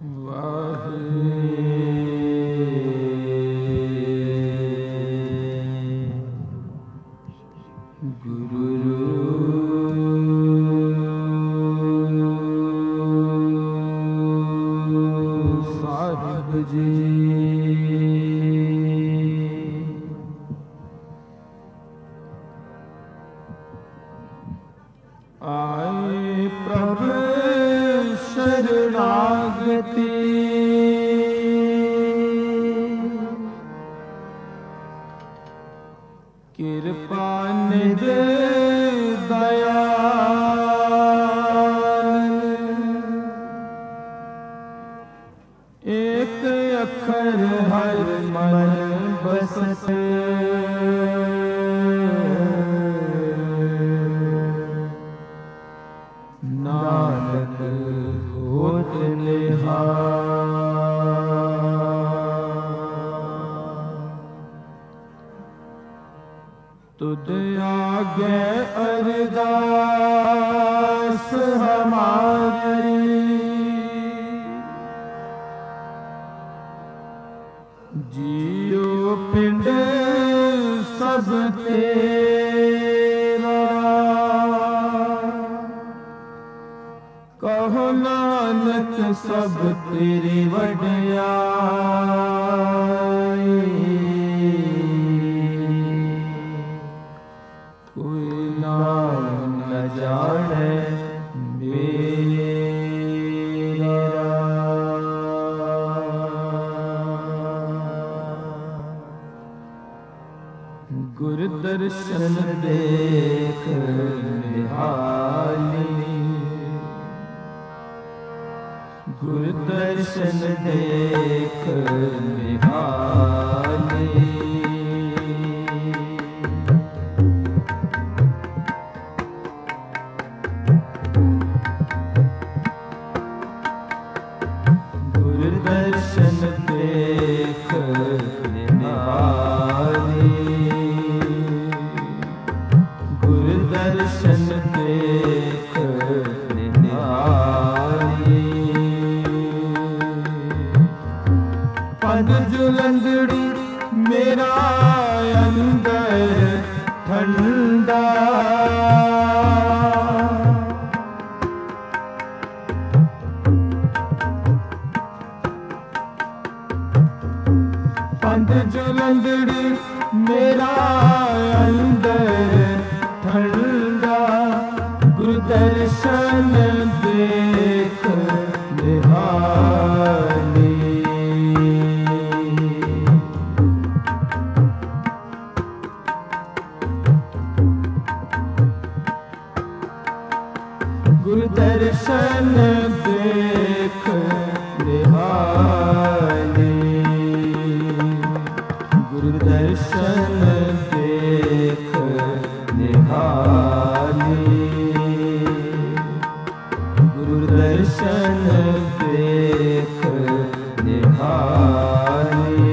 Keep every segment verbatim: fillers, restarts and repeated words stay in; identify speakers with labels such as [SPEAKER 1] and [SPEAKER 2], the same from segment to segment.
[SPEAKER 1] आए प्रभु शरणागति कृपा निधि दयाल एक अक्षर हर मन बसते नानक होत तुद आगे अरदास हमारी जियो पिंड सब तेरा कहो नानक सब तेरी वड्याई कोई नाम न जाने मेरा गुरु दर्शन देख निहाली गुरु दर्शन देख निहाली गुरु दर्शन देख निहाली गुरु दर्शन देख निहाली पद जुलंदड़ी मेरा अंदर ठंडा पद जुलंदड़ी मेरा अंदर ठंडा गुरु दर्शन देख निहाली गुरु दर्शन देख निहाली गुरु दर्शन देख निहाली गुरु दर्शन देख निहाली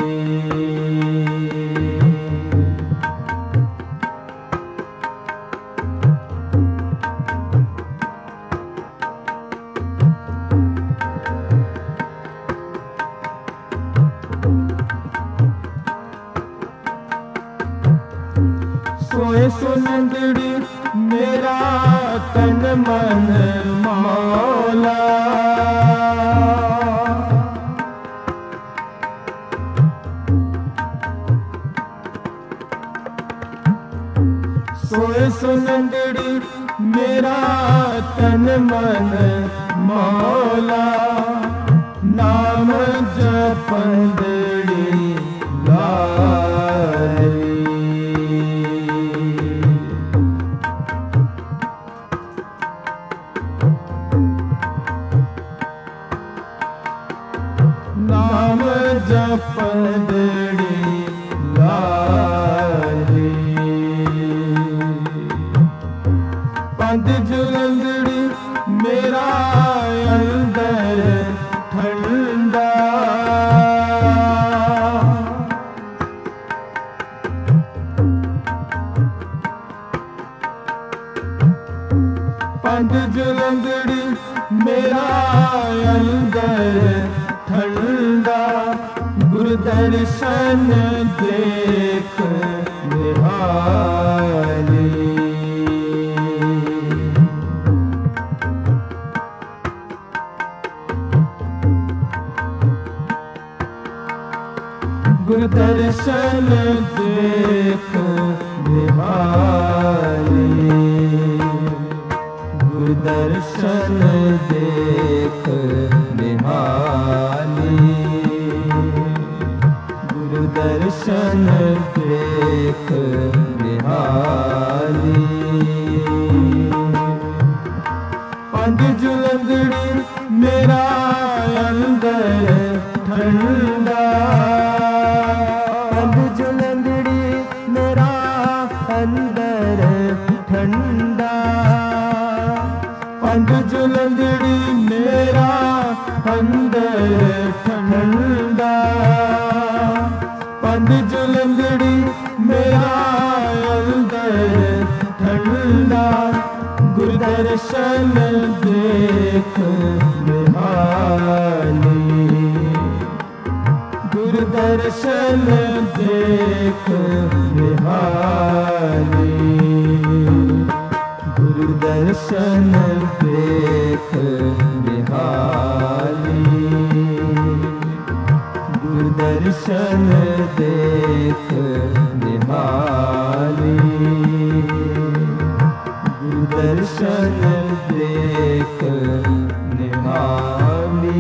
[SPEAKER 1] सोए सुनंदड़ी मेरा तन मन मौला सोए सुनंदड़ी मेरा तन मन मौला नाम जपंदड़ी लाली नाम जपंदड़ी लाली पद जुलंदड़ी मेरा अंदर ठंडा पद जुलंदड़ी मेरा अंदर गुरु दर्शन देख निहाली। गुरु दर्शन देख निहाली। गुरु दर्शन देख निहाली। गुरु दर्शन देख निहाली। पंज जुलंदड़ी मेरा अंदर ठंडा। पंज जुलंदड़ी मेरा अंदर ठंडा। पंज जुलंदड़ी मेरा अंदर ठंडा। पंज जुलंदड़ी मेरा अंदर ठंडा। गुरु दर्शन देख निहाली। गुरु दर्शन देख निहाली। गुरु दर्शन देख निहाली। गुरु दर्शन देख निहाली। गुरु दर्शन देख निहाली।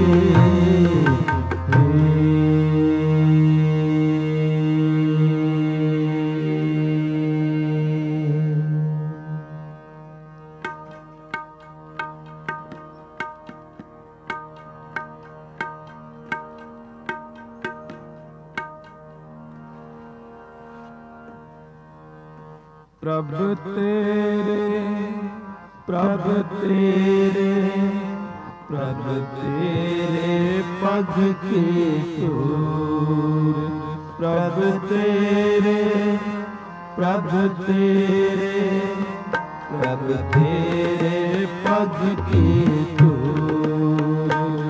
[SPEAKER 1] प्रभु तेरे प्रभु तेरे प्रभु तेरे पग की धूल। प्रभु तेरे प्रभु तेरे प्रभु तेरे पग की धूल।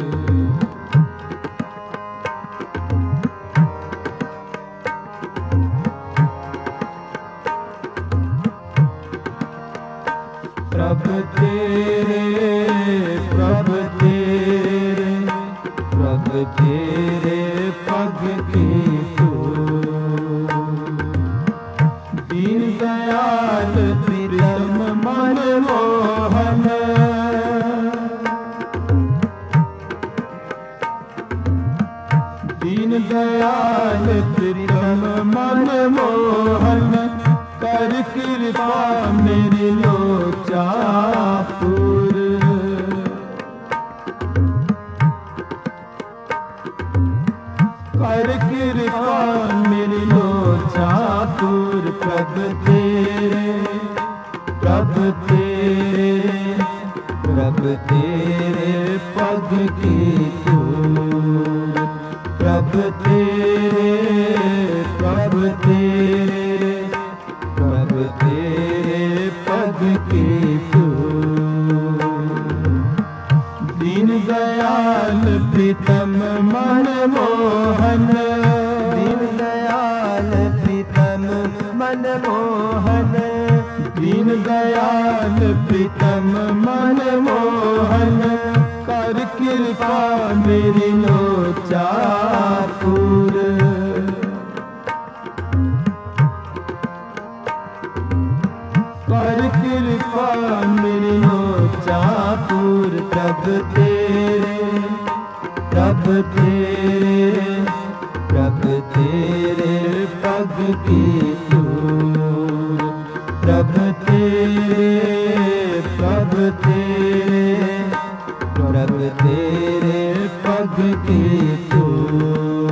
[SPEAKER 1] प्रभु तेरे प्रभु तेरे प्रभु तेरे पग की धूल। दीन दयाल प्रीतम मन मोहन। दीन दयाल प्रीतम मन मोहन। कर कृपा मेरी लोचापुर। कर कृपा मेरी लोचापुर। प्रभु तेरे प्रभु तेरे प्रभु तेरे पग की धूल। प्रभु तेरे प्रभु तेरे प्रभु तेरे पग की धूल। दीन दयाल प्रीतम मन मोहन। दीन दयाल प्रीतम मन मोहन। दीन दयाल प्रीतम मन मोहन। कर कृपा मेरी लोचापुर। कर कृपा मेरी लोचापुर। प्रभु तेरे प्रभु तेरे प्रभु तेरे पग की धूल। प्रभु तेरे प्रभु तेरे प्रभु तेरे पग की धूल।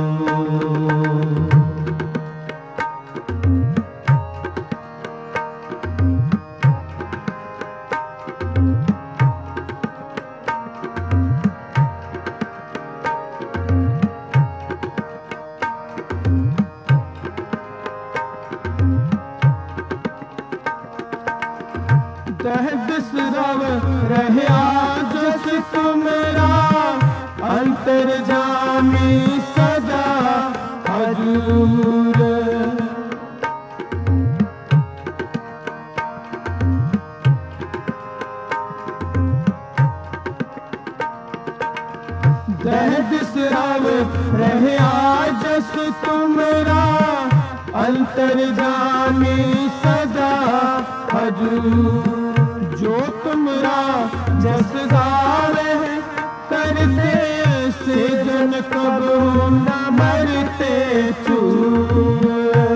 [SPEAKER 1] चूर। दहद सिराव रहे आजस तुमरा, अंतर्जामी सदा हजूर। जो तुमरा जस गावे करते से जन कब न मरते चूर।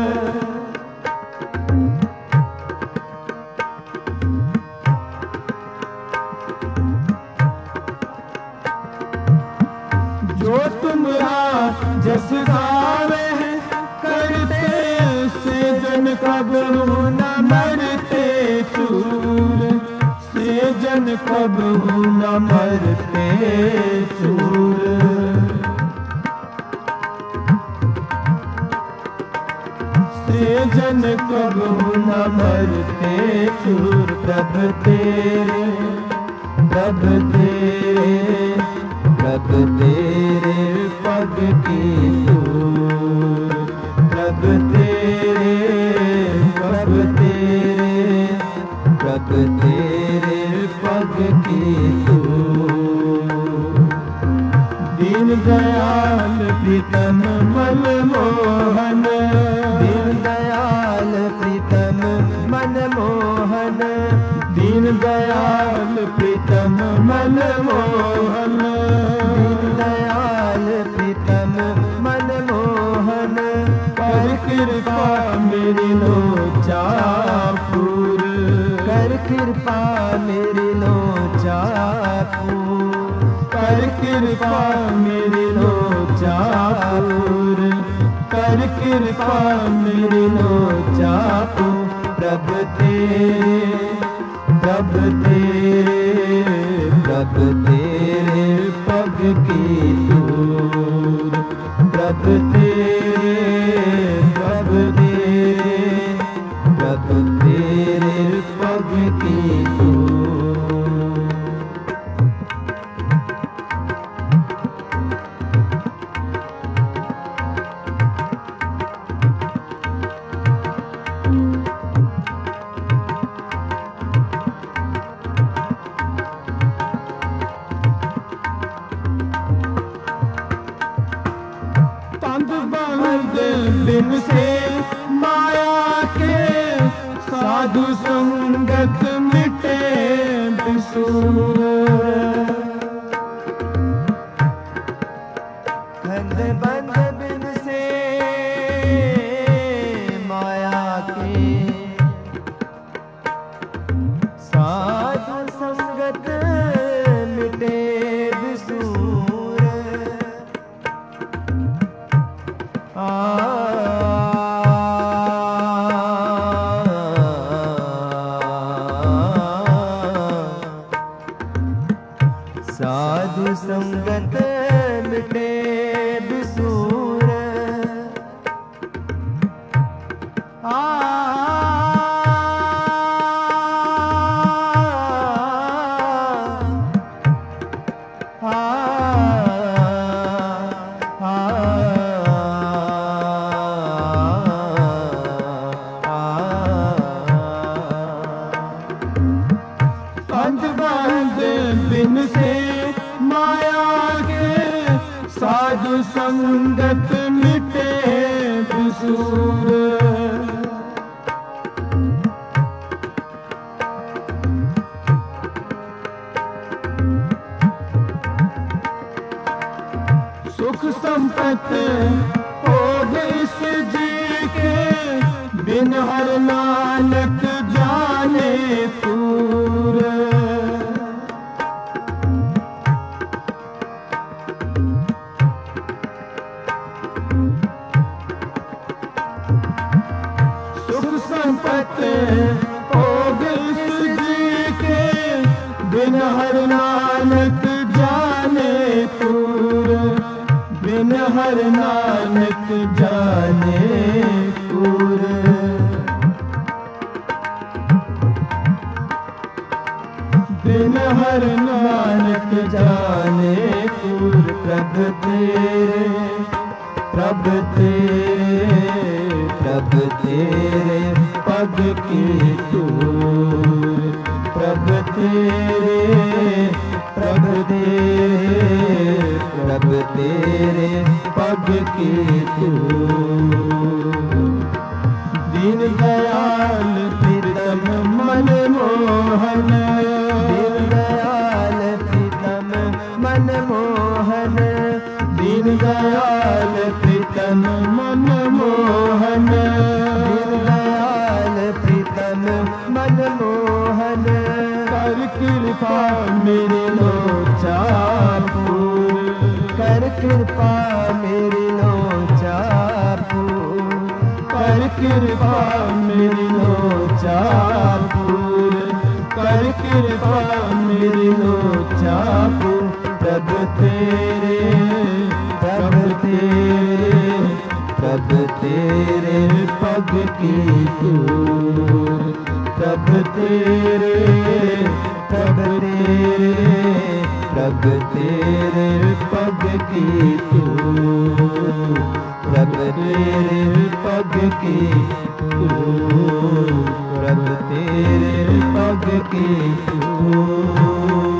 [SPEAKER 1] जो तुमरा जस गावे करते से जन कब न मरते चूर। से जन कब न मरते चूर। से जन कब न मरते चूर। प्रभ तेरे प्रभ तेरे प्रभ तेरे पग की धूल। प्रभ तेरे प्रभ तेरे प्रभ तेरे पग की धूल। दीन दयाल प्रीतम मन मोहन। दीन दयाल प्रीतम मन मोहन। दीन दयाल प्रीतम मन मोहन। दीन दयाल प्रीतम मन मोहन। कर कृपा मेरी लोचा पूर। कर कृपा मेरी लोचा पूर। कर कृपा मेरी लोचा पूर। कर कृपा मेरी लोचा पूर। प्रभ तेरे प्रभ तेरे प्रभ तेरे पग की धूल। प्रभ तेरे प्रभ तेरे प्रभ तेरे पग की धूल। बिन से माया के साधु संगत मिटे बिसूर। खंड बंद बिन से माया के साधु संगत मिटे बिसूर। साधु संगत मिटे बिसूर। आ बिन से माया के साधु संगत मिटे बिसूर। सुख संपत्ति हो इस जी के बिन हर नानक जाने पूर। संपत्ति हो इस जी के बिन हर नानक जाने पूर। बिन हर नानक जाने पूर। बिन हर नानक जाने पूर। प्रभ तेरे प्रभ तेरे प्रभ तेरे पग की धूल, प्रभ तेरे प्रभ तेरे प्रभ तेरे पग की धूल। दीन दयाल प्रीतम मनमोहन, दीन दयाल प्रीतम मनमोहन, दीन दयाल प्रीतम मनमोहन, दीन दयाल प्रीतम मनमोहन। कर कृपा मेरी लोचा पूर, कर कृपा मेरी लोचा पूर, कर कृपा मेरी लोचा पूर, कर कृपा मेरी लोचा पूर। प्रभ तेरे प्रभ तेरे प्रभ तेरे पग की धूल, प्रभ तेरे प्रभ तेरे प्रभ तेरे पग की धूल, प्रभ तेरे पग की धूल, प्रभ तेरे पग की धूल।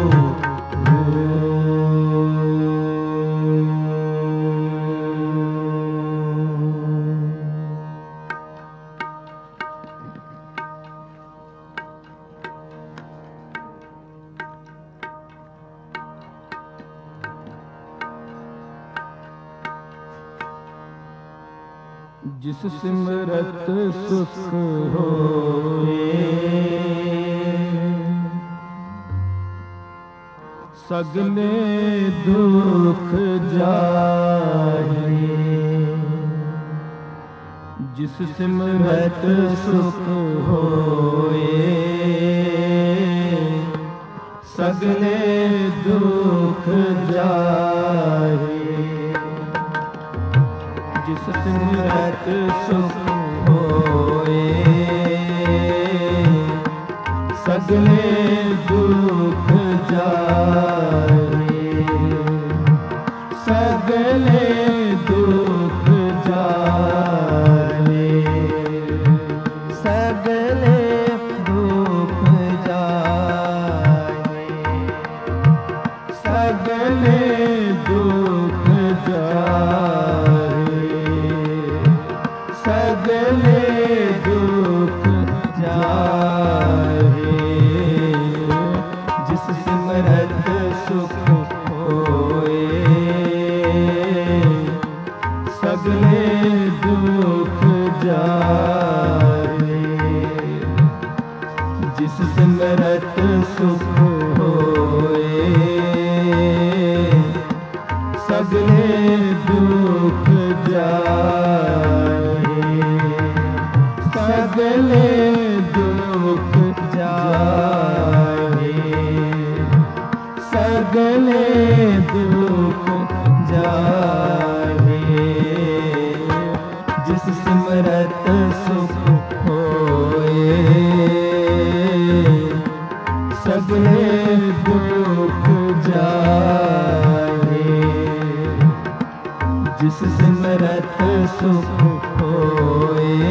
[SPEAKER 1] जिस सिमरत सुख होए, सगले दुख जाए। जिस सिमरत सुख होए, सगले दुख जाए। जिस सिमरत सुख होए, सगले दुख जाए, सगले दुख जाए, सगले दुख जाए, सगले दुख जाए, सगले दुख जाए। जिस सिमरत सुख होए, सगले दुख जाए। जिस सिमरत सुख होए, सगले दुख जाए, सगले दुख जाए, सगले दुख जाए। जिस सिमरत सुख होए, सगले दुख जाए। जिस सिमरत सुख होए,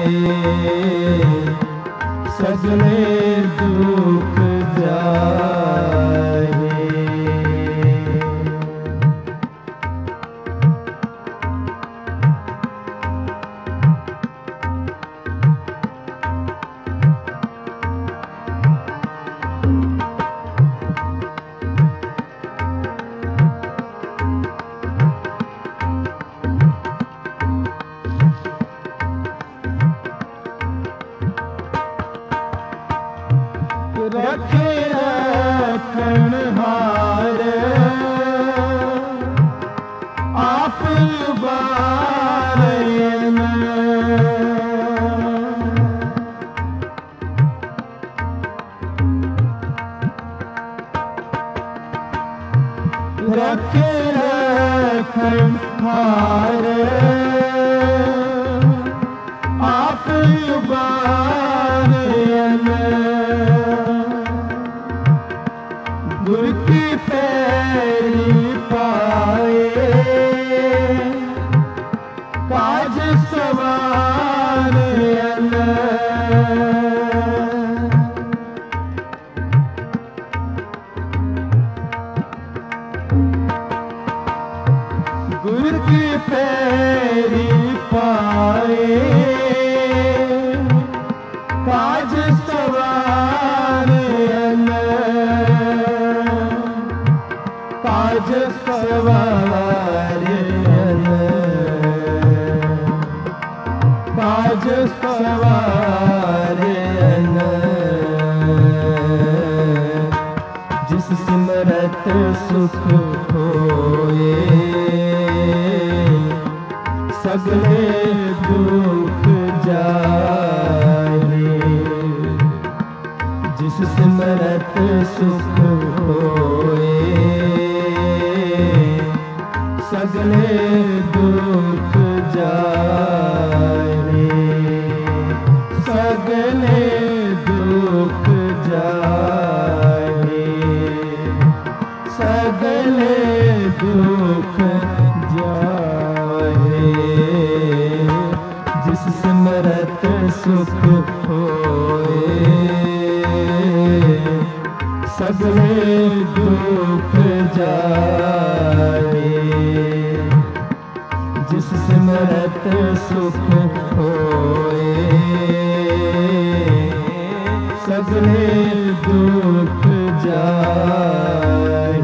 [SPEAKER 1] सगले दुख जाए। रखे काज सवारन गुर की पैरी पाए काज सवारन काज सवारन काज सवारन जिस सिमरत सुख होए सगले दुख जाए जिस सिमरत सुख होए सगले दुख जाए सगले दुख जाए सगले दुख जाए जिस सिमरत सुख होए सगले दुख जाए जिस सिमरत सुख होए सगले दुख जाए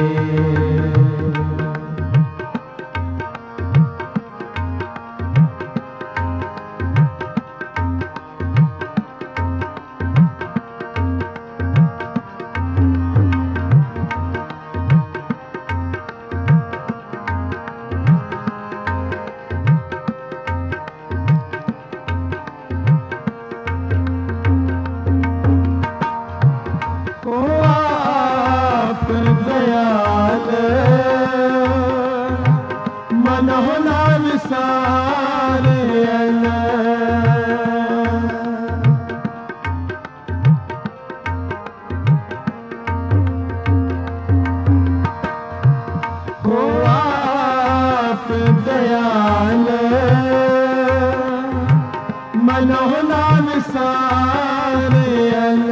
[SPEAKER 1] दयाल मनोहना विसारन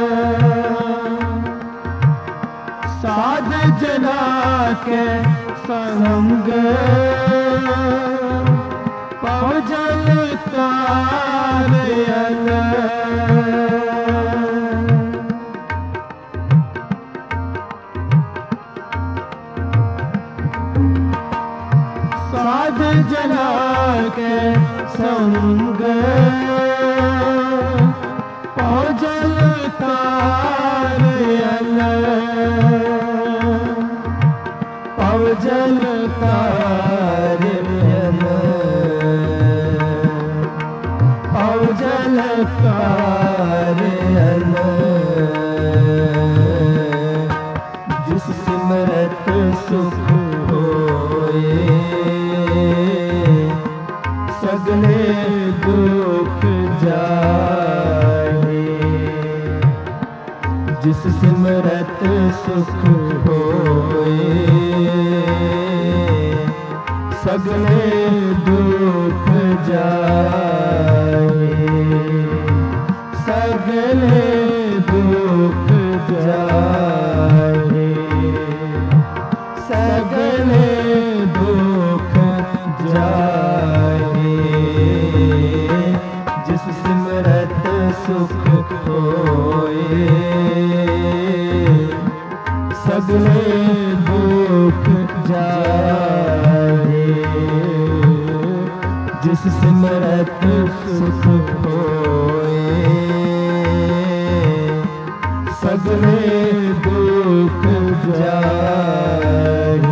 [SPEAKER 1] साध जना के संग पवजल तारन साध जना के संग पवजल तारन पवजल तारन पवजल तारन जिस सिमरत सुख होए सगले दुख जाए जिस सिमरत सुख होए सगले दुख जाए सगले दुख जाए सगले दुख जाए जिस सिमरत सुख होए सगले दुख जाए जिस सिमरत सुख होए सगले दुख जाए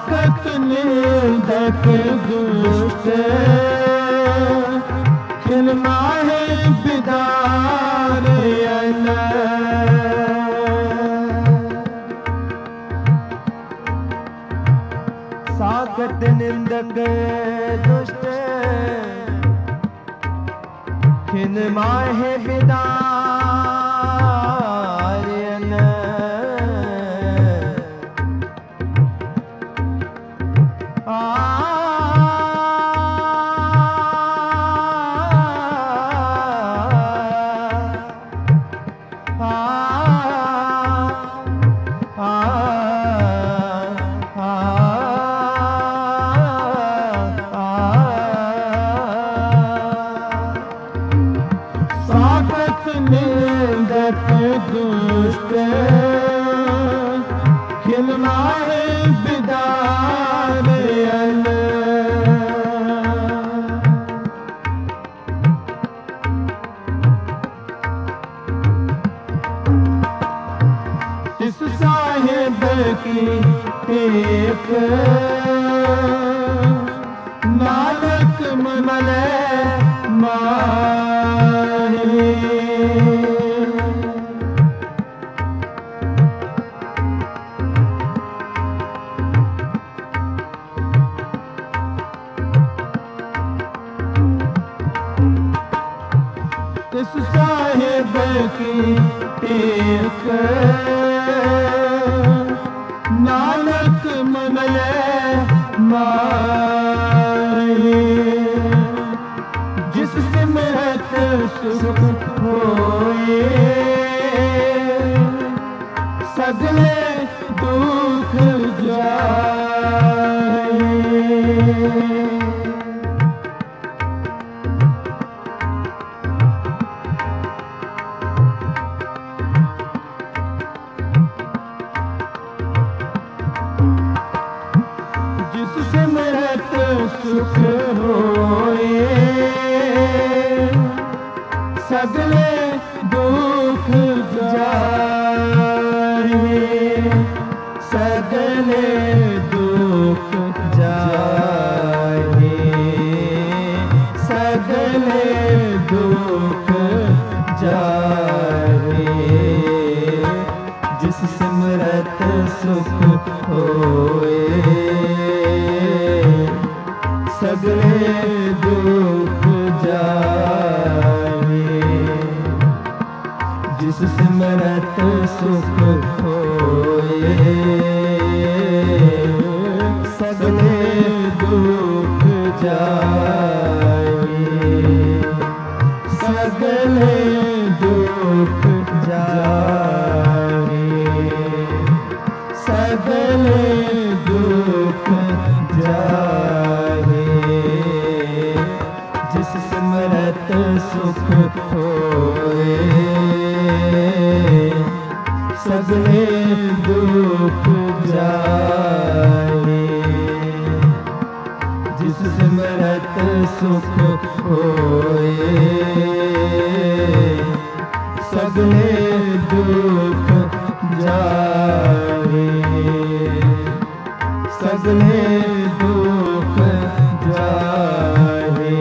[SPEAKER 1] साकत निंदक दुष्ट खिल खिलमाहे बिदारयन सागत निंदक दुष्ट खिलमाहे बिदारयन आ निंदक दुष्ट खिलमाहे बिदारयन इस साहिब की टेक नानक मले माही इस साहिब की टेक नानक मनले माही जिस सिमरत सुख होए सगले दुख जाए सिमरत सुख होए सगले दुख जाए सगले दुख जाए सगले दुख जाए जिस सिमरत सुख होए सगले दुख जाए जिस सिमरत सुख होए सगले दुख जाए सगले दुख जाए सगले दुख जाए जिस सिमरत सुख होए सगले दुख जाए जिस सिमरत सुख होए सगले दुख जाए सगले दुख जाए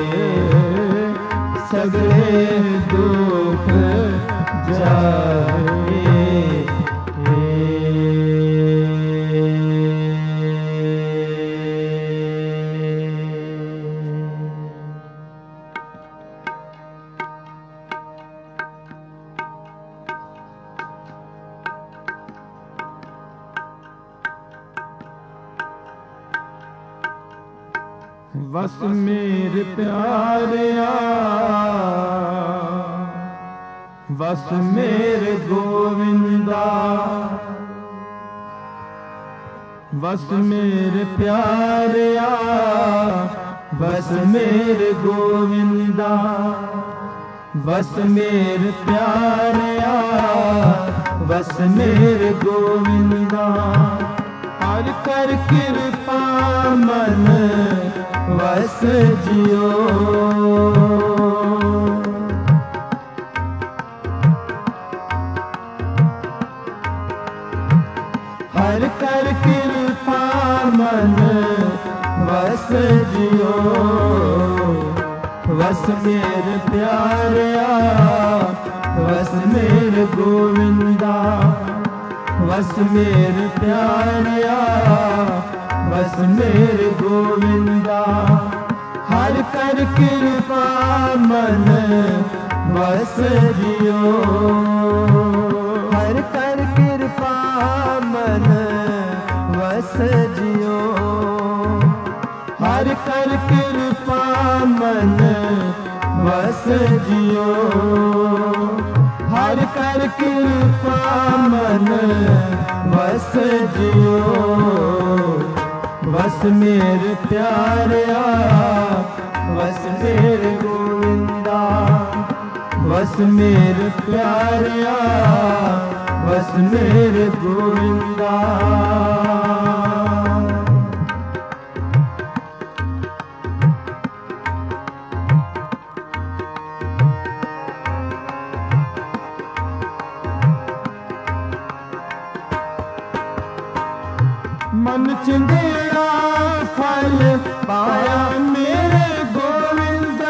[SPEAKER 1] सगले दुख जाए बस मेरे प्यारिया बस मेरे गोविंदा बस मेरे प्यारिया बस मेरे गोविंदा बस मेरे प्यारिया बस मेरे गोविंदा हर कर कृपा मन बस जियो हर कर कृपा मन बस जियो बस मेरे प्यारिया बस मेरे गोविंदा, बस मेरे प्यारिया बस मेरे गोविंदा। हर कर कृपा मन बस जियो, हर कर कृपा मन बस जियो, हर कर कृपा मन बस जियो, हर कर कृपा मन बस जियो। बस मेरे प्यारिया बस मेरे गोविंदा, बस मेरे प्यारिया बस मेरे गोविंदा। मन चिंदेड़ा फल पाया मेरे गोविंदा,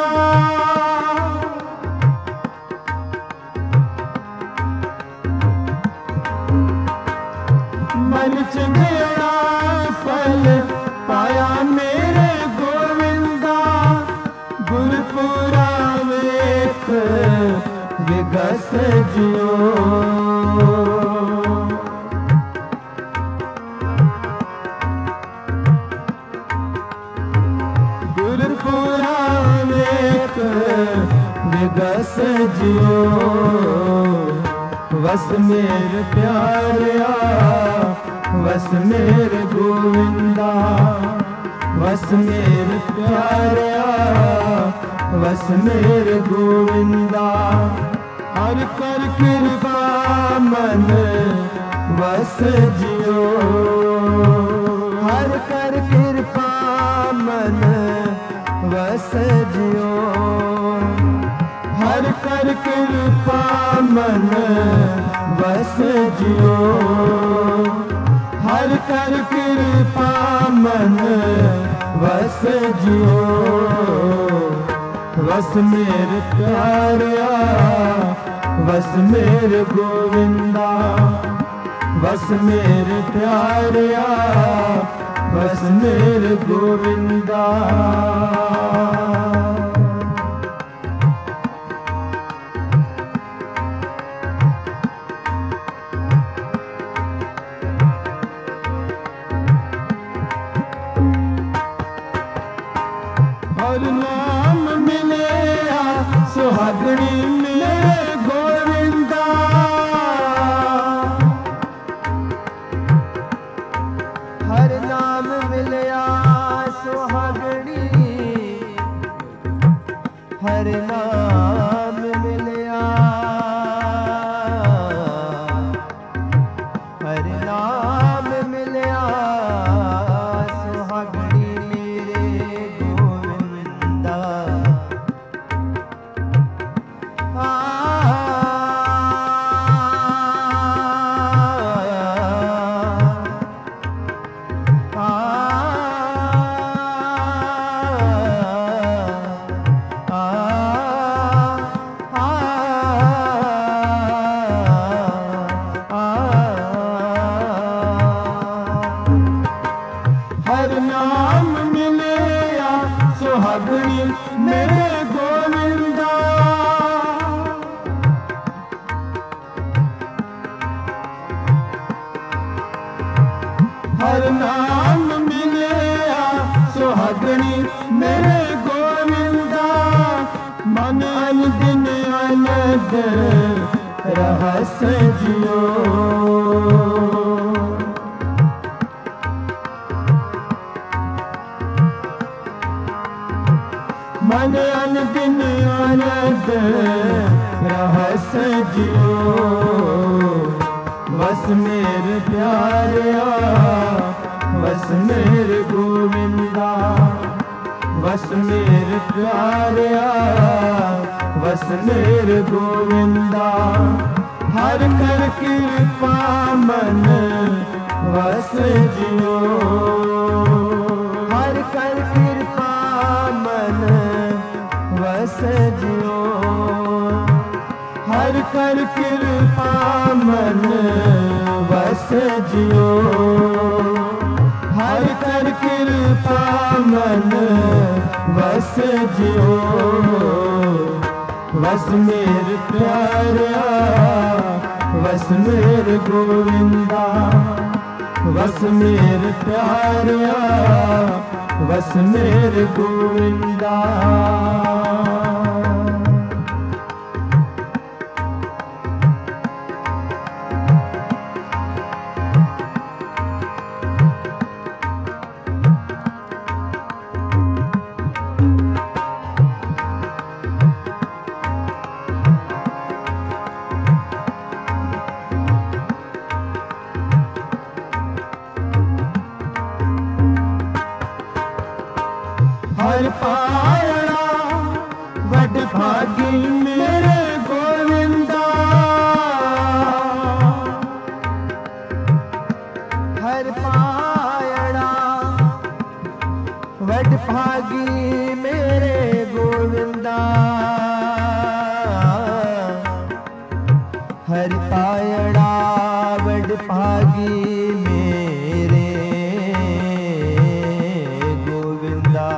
[SPEAKER 1] मन चिंदेड़ा फल पाया मेरे गोविंदा। गुरपुरा वेख विगस जियो, गुरपुरा वेख विगस जियो। बस मेरे प्यारिया बस मेरे गोविंदा, बस मेरे प्यारिया बस मेरे गोविंदा। हर कर कृपा मन बस जियो, हर कर कृपा मन बस जियो, हर कर कृपा मन बस जियो, हर कर कृपा मन बस जियो। बस मेरे प्यारिया बस मेरे गोविंदा, बस मेरे प्यारिया बस मेरे गोविंदा। हर नाम मिले सुहागणी मेरे गोविंदा, हर नाम मिलया सुहागणी, हर नाम मिलया, हर नाम मिलया सुहागणी मेरे गोविंदा। हर नाम मिलया सुहागणी मेरे गोविंदा, हर नाम मिलया सुहागणी मेरे गोविंदा। मन अन दिन अनद रहस जियो, मन अन दिन अनद रहस जियो। बस मेरे प्यारिया बस मेरे गोविंदा, बस मेरे प्यारिया बस मेरे गोविंदा। हर कर कृपा मन बस जियो, हर कर कृपा मन बस जियो। हर कर कृपा मन बस जियो, हर कर कृपा मन बस जियो। बस मेरे प्यारा बस मेरे गोविंदा, बस मेरे प्यारा बस मेरे गोविंदा। हर पायड़ा वड भागी मेरे गोविंदा, हर पायड़ा वड भागी मेरे गोविंदा, हर पायड़ा वड भागी मेरे गोविंदा,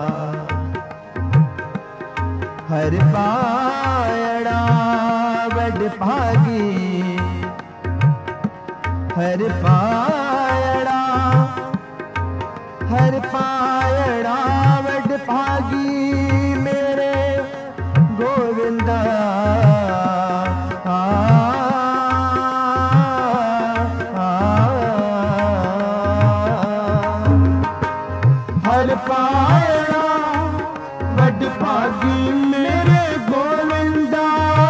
[SPEAKER 1] हर पायड़ा वड भागी, हर पायड़ा हर पायड़ा वड भागी मेरे गोविंदा। आ, आ, हर पायड़ा वड भागी मेरे गोविंदा,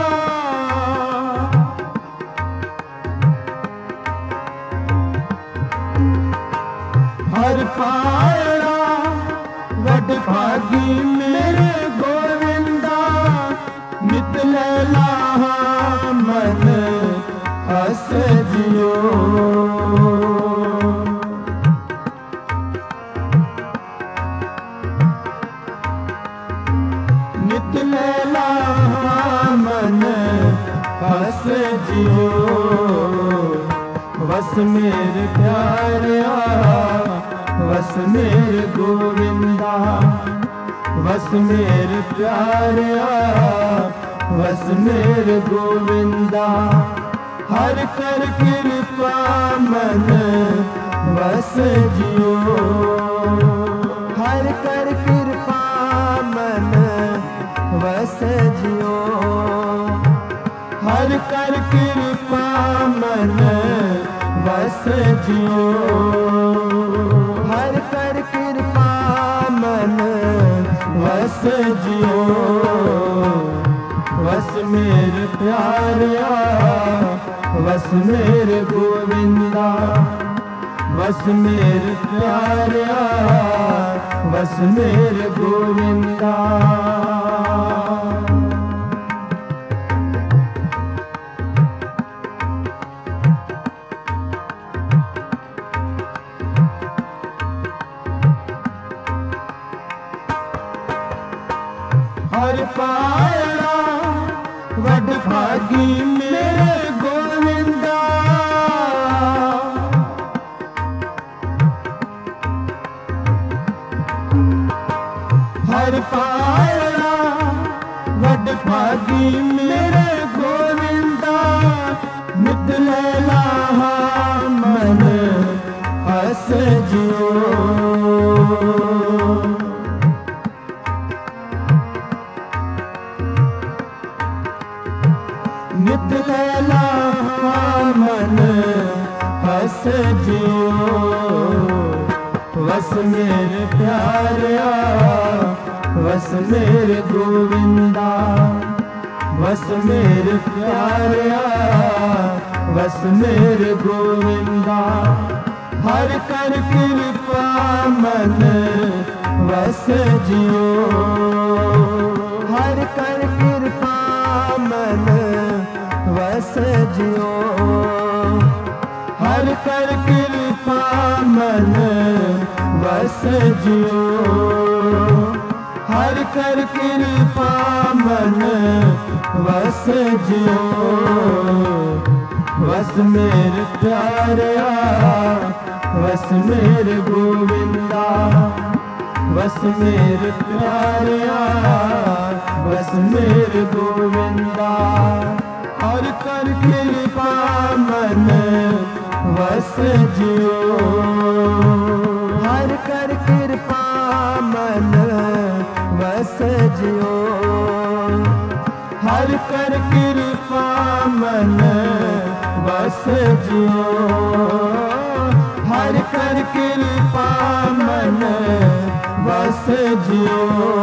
[SPEAKER 1] हर पायड़ा वड भागी मेरे गोविंदा। नित लैला मन हस जियो, नित लैला मन हस जियो। बस मेरे प्यारा बस मेरे गोविंदा, बस मेरे प्यारा बस मेरे गोविंदा। हर कर कृपा मन बस जियो, हर कर कृपा मन बस जियो, हर कर कृपा मन बस जियो, हर कर कृपा मन बस जियो। बस मेरे प्यारा बस मेरे गोविंदा, बस मेरे प्यारा बस मेरे गोविंदा। हर पायड़ा वड भागी मेरे गोविंदा, हर पायड़ा वड भागी मेरे गोविंदा। नित लैला मन हस जियो, नित लैला मन हस जियो। बस मेरे प्यारा बस मेरे गोविंदा, बस मेरे प्यारा बस मेरे गोविंदा। हर कर कृपा मन बस जियो, हर कर कृपा मन बस जियो, हर कर कृपा मन बस जियो, हर कर कृपा मन वस जियो वस मेरे प्यारिया वस मेरे गोविंदा वस मेरे प्यारिया वस मेरे गोविंदा और कर कृपा मन वस जियो हर कर कृपा मन वस जियो हर कर कृपा मन वस जियो हर कर कृपा मन वस जियो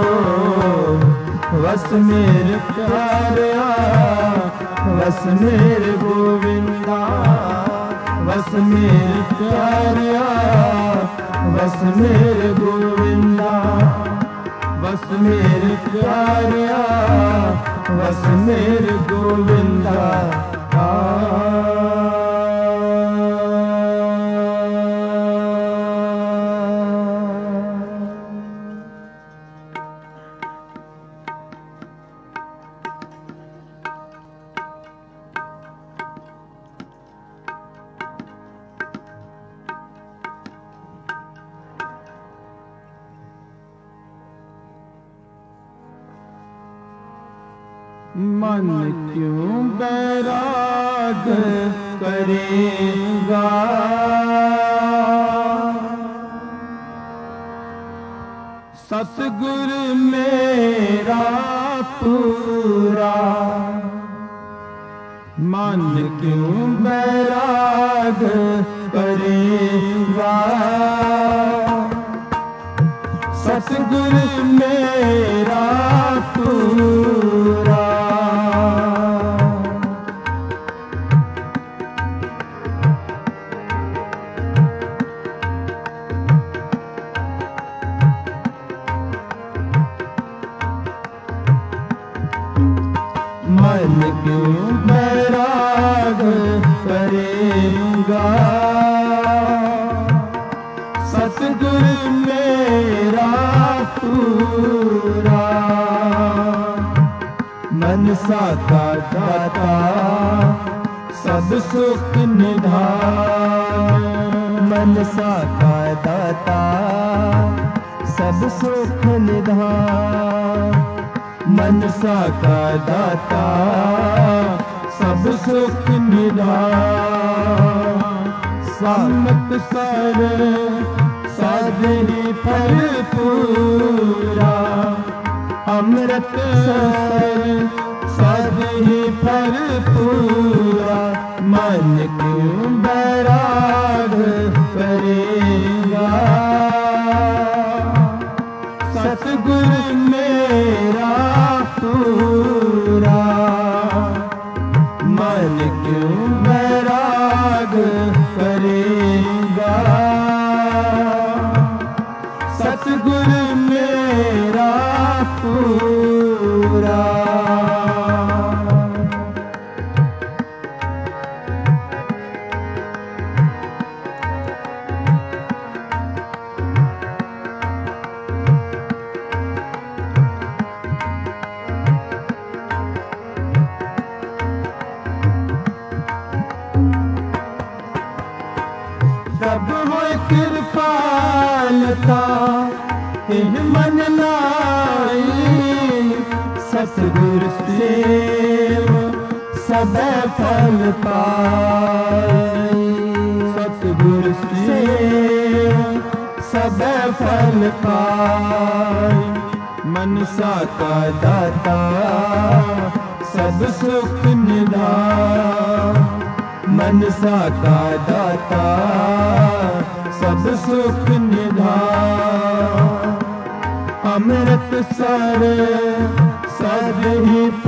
[SPEAKER 1] वस मेरे प्यारिया वस मेरे गोविंदा वस मेरे प्यारिया वस मेरे गोविंदा वस मेरे प्यारिया वस मेरे गोविंदा मन क्यों बैराग करेगा सतगुर मेरा पूरा मन क्यों बैराग करेगा सतगुर मेरा पूरा मन क्यों बैराग करेगा सतगुर मेरा पूरा मनसा का दाता सब सुख निधान मनसा का दाता सब सुख निधान मनसा का दाता सब सुख निधान सम्मत सर साधि भरपूरा अमृत सर साधि भरपूरा मन क्यों बैराग करेगा सतगुर मेरा पूरा मन क्यों बैराग करेगा सतगुर मेरा पूरा जब हो कृपालता इन मन लाई सतगुर सेव सब फल पाई सतगुर सेव सब फल पाई मनसा का दाता सब सुख निधान मनसा का दाता सब सुख निधान अमृत सर साधि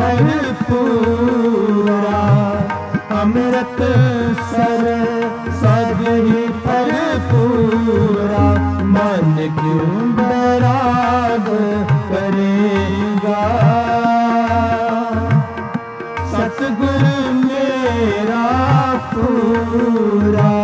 [SPEAKER 1] भरपूरा अमृत सर साधि भरपूरा मन क्यों बैराग करेगा सतगुर मेरा पूरा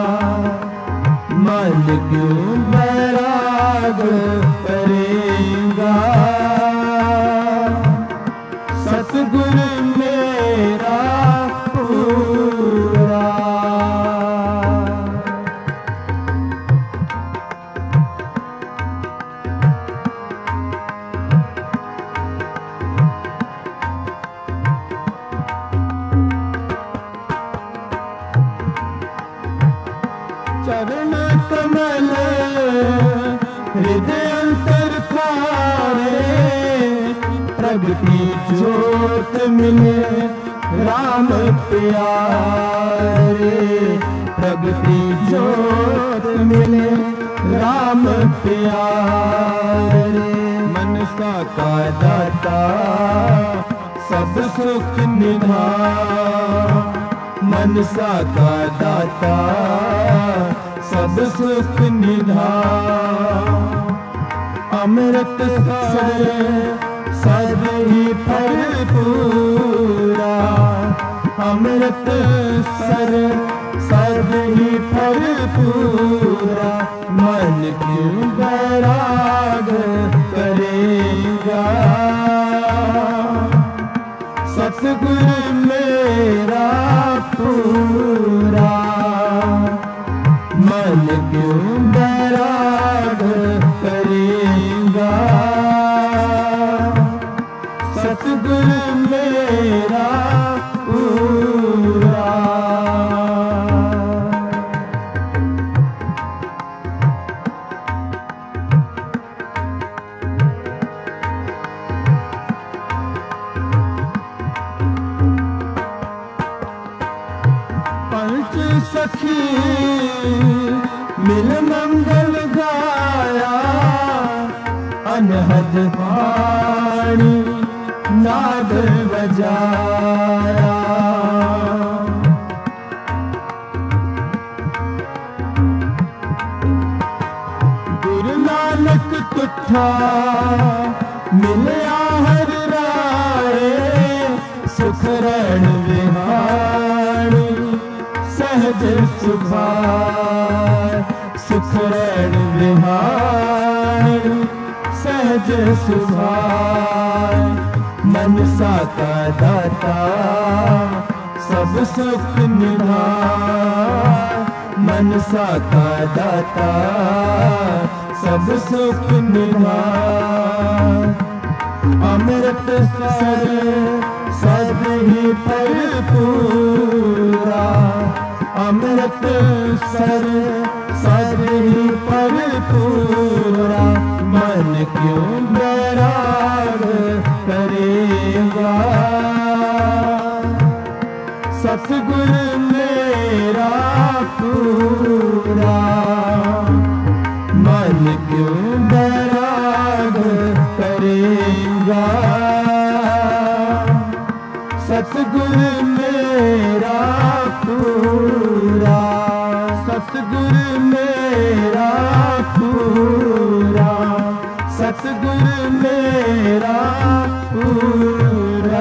[SPEAKER 1] मन क्यों बैराग करेगा सतगुर मेरा पूरा। चरण कमल हृदय अंतर थारे, प्रगति ज्योत मिले राम प्यारे। प्रगति ज्योत मिले राम प्यारे। मनसा का दाता सब सुख निधान, मनसा का दाता सब सुख निधान। अमृत सर सद ही फल पूरा, अमृत सर सद ही फल पूरा। मन क्यों बैराग करेगा, सतगुरु मेरा पूरा। मन क्यों बैराग करेगा, सतगुरु मेरा पूरा। पंच सखी मिल मंगल गाया, अनहद वाणी नाद बजाया। गुरु नानक तुठा मिलया हर राय, सुख रण विहारी सहज सुभाय। सुख रण विहारी सहज सुभाय। मनसा का दाता सब सुख निधान, मनसा का दाता सब सुख निधान। अमृत सर सद ही फल पूरा, अमृत सर सद ही फल पूरा। मन क्यों बैराग करेगा, सतगुरु मेरा पूरा। मन क्यों बैराग करेगा, सतगुरु मेरा पूरा। सतगुरु मेरा पूरा, सतगुरु मेरा पूरा।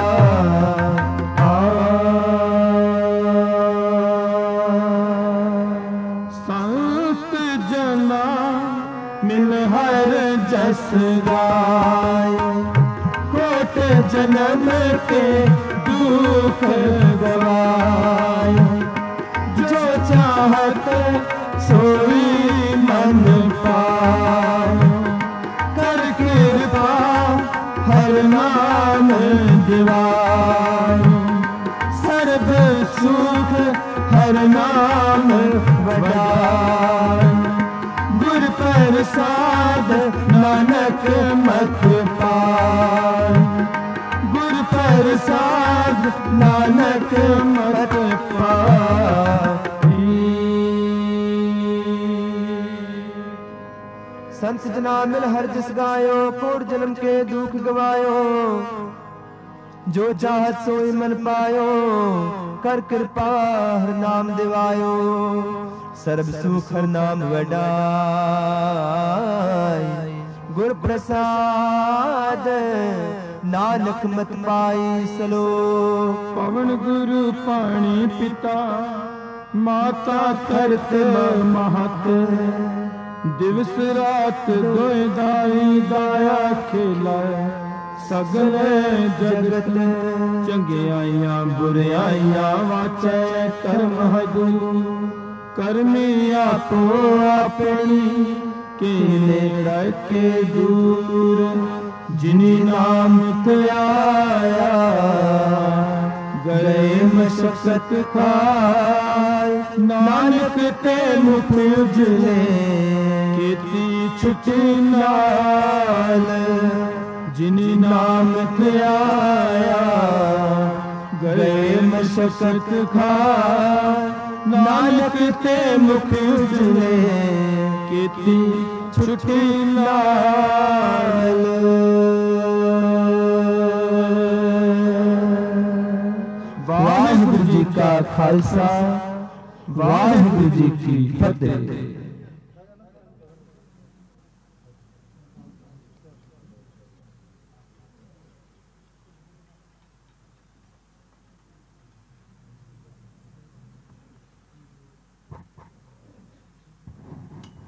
[SPEAKER 1] संत जना मिल हर जस गाय, कोट जन्म के दुख गवाए। जो चाहत सोई मन पाए, कर कृपा हर नाम दिवाए। सर्व सुख हर नाम वडाय, गुर प्रसाद नानक मत पाए। गुर प्रसाद नानक मत पाए। संत जना मिल हर जस गायो, कोट जन्म के दुख गवायो। जो चाहत सोई मन पायो, कर कृपा हर नाम दिवायो। सर्व सुख हर नाम वडाय, गुर प्रसाद नानक मत पाई सलो। पवन गुरु पानी पिता, माता तरत महत। दिवस रात दोय दाई दाया खेला,
[SPEAKER 2] ਸਗਲੇ ਜਗਤ ਚੰਗਿਆਈਆਂ ਬੁਰਿਆਈਆਂ ਵਾਚੈ ਕਰਮ ਹਦੂ ਕਰਮੀ ਆਪੋ ਆਪਣੀ ਕੀਨੇ ਡਾਕੇ ਦੂਰ ਜਿਨੀ ਨਾਮ ਧਿਆਇਆ ਗਏ ਮਸ਼ਕਤ ਖਾਇ ਨਾਨਕ ਤੇ ਮੁਖ ਉਜਲੇ ਕੀਤੀ ਛੁਟੀ ਨਾਲ ਜਿਨੀ ਨਾਮ ਧਿਆਇਆ ਗਏ ਮਸ਼ਕਤ ਖਾਇ ਨਾਨਕ ਤੇ ਮੁਖ ਉਜਲੇ ਕੀਤੀ ਛੁਟੀ ਨਾਲ। ਵਾਹਿਗੁਰੂ ਜੀ ਕਾ ਖਾਲਸਾ ਵਾਹਿਗੁਰੂ ਜੀ ਕੀ ਫਤਿਹ।